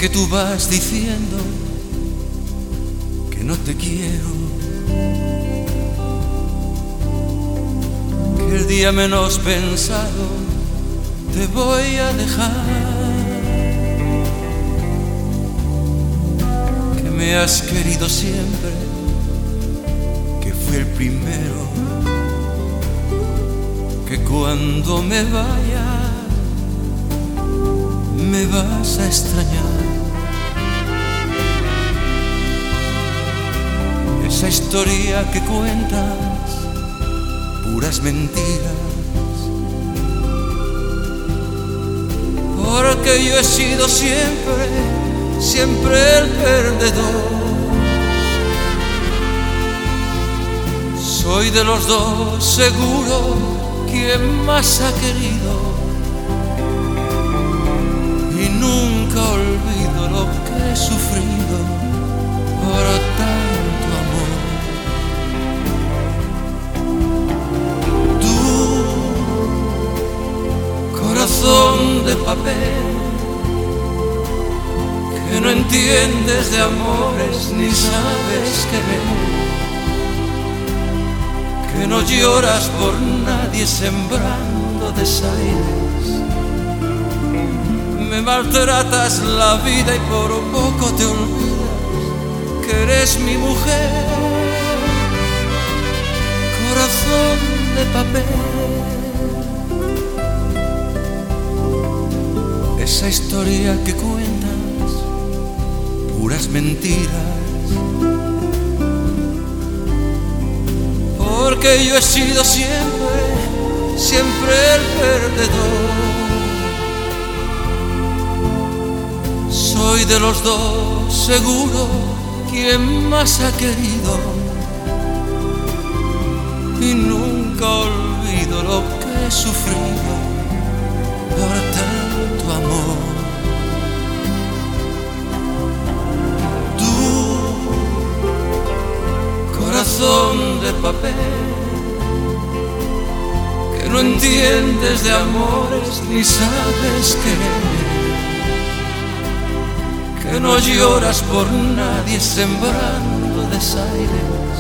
que tú vas diciendo que no te quiero, que el día menos pensado te voy a dejar, que me has querido siempre, que fui el primero, que cuando me vaya me vas a extrañar. Esa historia que cuentas, puras mentiras, porque yo he sido siempre, siempre el perdedor. Soy de los dos seguro quien más ha querido, y nunca olvido lo que he sufrido por tanto amor. Tú, corazón de papel, que no entiendes de amores ni sabes querer, que no lloras por nadie sembrando desaires, me maltratas la vida y por poco te olvidas que eres mi mujer, corazón de papel. Esa historia que cuentas, puras mentiras, porque yo he sido siempre, siempre el perdedor. Soy de los dos seguro quien más ha querido, y nunca olvido lo que he sufrido por tanto amor. Tú, corazón de papel, que no entiendes de amores ni sabes querer, que no lloras por nadie sembrando desaires,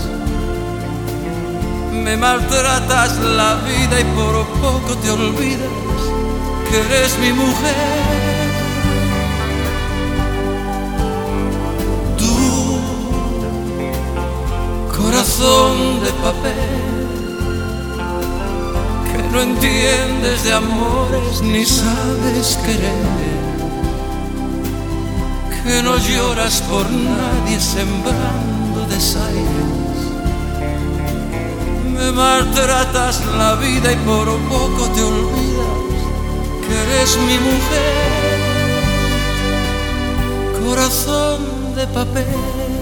me maltratas la vida y por poco te olvidas que eres mi mujer. Tú, corazón de papel, que no entiendes de amores ni sabes querer, que no lloras por nadie sembrando desaires, me maltratas la vida y por poco te olvidas que eres mi mujer, corazón de papel.